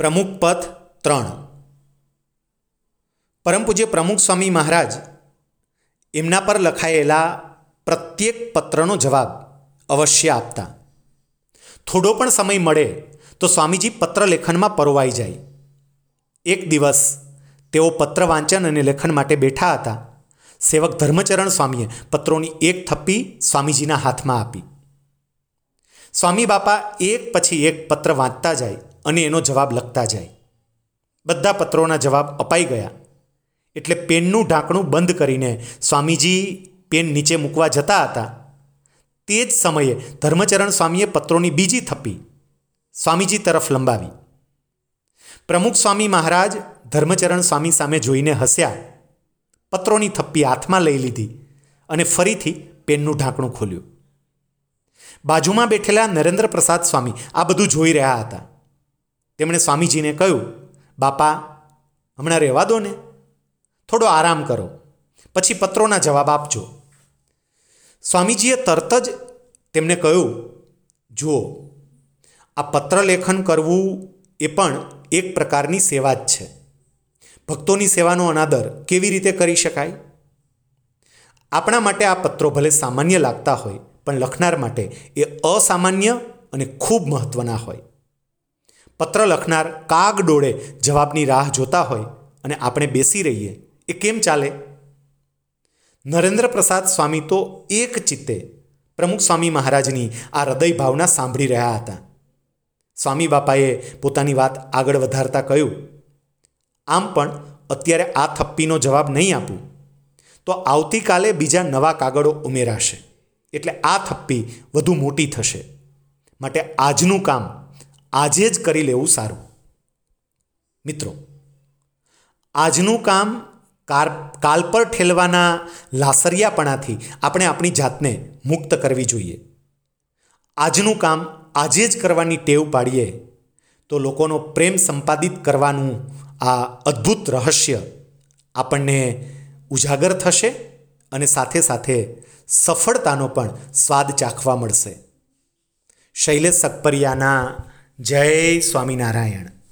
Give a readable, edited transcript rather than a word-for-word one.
પ્રમુખ પથ 3. પરમ પૂજ્ય પ્રમુખ સ્વામી મહારાજ એમના પર લખાયેલા પ્રત્યેક પત્રનો જવાબ અવશ્ય આપતા. થોડો પણ સમય મળે તો સ્વામીજી પત્ર લેખનમાં પરોવાઈ જાય. એક દિવસ તેઓ પત્ર વાંચન અને લેખન માટે બેઠા હતા. સેવક ધર્મચરણ સ્વામીએ પત્રોની એક થપ્પી સ્વામીજીના હાથમાં આપી. સ્વામી બાપા એક પછી એક પત્ર વાંચતા જાય અને એનો જવાબ લખતા જાય. બધા પત્રોના જવાબ અપાઈ ગયા એટલે પેનનું ઢાંકણું બંધ કરીને સ્વામીજી પેન નીચે મૂકવા જતા હતા. તે જ સમયે ધર્મચરણ સ્વામીએ પત્રોની બીજી થપ્પી સ્વામીજી તરફ લંબાવી. પ્રમુખ સ્વામી મહારાજ ધર્મચરણ સ્વામી સામે જોઈને હસ્યા, પત્રોની થપ્પી હાથમાં લઈ લીધી અને ફરીથી પેનનું ઢાંકણું ખોલ્યું. બાજુમાં બેઠેલા નરેન્દ્ર પ્રસાદ સ્વામી આ બધું જોઈ રહ્યા હતા. તેમણે સ્વામીજીને કહ્યું, બાપા, હમણાં રહેવા દો ને, થોડો આરામ કરો, પછી પત્રોના જવાબ આપજો. સ્વામીજીએ તરત જ તેમને કહ્યું, જુઓ, આ પત્ર લેખન કરવું એ પણ એક પ્રકારની સેવા જ છે. ભક્તોની સેવાનો અનાદર કેવી રીતે કરી શકાય? આપણા માટે આ પત્રો ભલે સામાન્ય લાગતા હોય, પણ લખનાર માટે એ અસામાન્ય અને ખૂબ મહત્ત્વના હોય. પત્ર લખનાર કાગ ડોળે જવાબની રાહ જોતા હોય અને આપણે બેસી રહીએ, એ કેમ ચાલે? નરેન્દ્ર પ્રસાદ સ્વામી તો એક ચિત્તે પ્રમુખ સ્વામી મહારાજની આ હૃદય ભાવના સાંભળી રહ્યા હતા. સ્વામી બાપાએ પોતાની વાત આગળ વધારતા કહ્યું, આમ પણ અત્યારે આ થપ્પીનો જવાબ નહીં આપું તો આવતીકાલે બીજા નવા કાગળો ઉમેરાશે, એટલે આ થપ્પી વધુ મોટી થશે. માટે આજનું કામ આજે જ કરી લેવું સારું. મિત્રો, આજનું કામ કાલ પર ઠેલવાના લાસરિયાપણાથી આપણે આપણી જાતને મુક્ત કરવી જોઈએ. આજનું કામ આજે જ કરવાની ટેવ પાડીએ તો લોકોનો પ્રેમ સંપાદિત કરવાનું આ અદ્ભુત રહસ્ય આપણને ઉજાગર થશે અને સાથે સાથે સફળતાનો પણ સ્વાદ ચાખવા મળશે. શૈલેષ સકપરિયાના જય સ્વામિનારાયણ.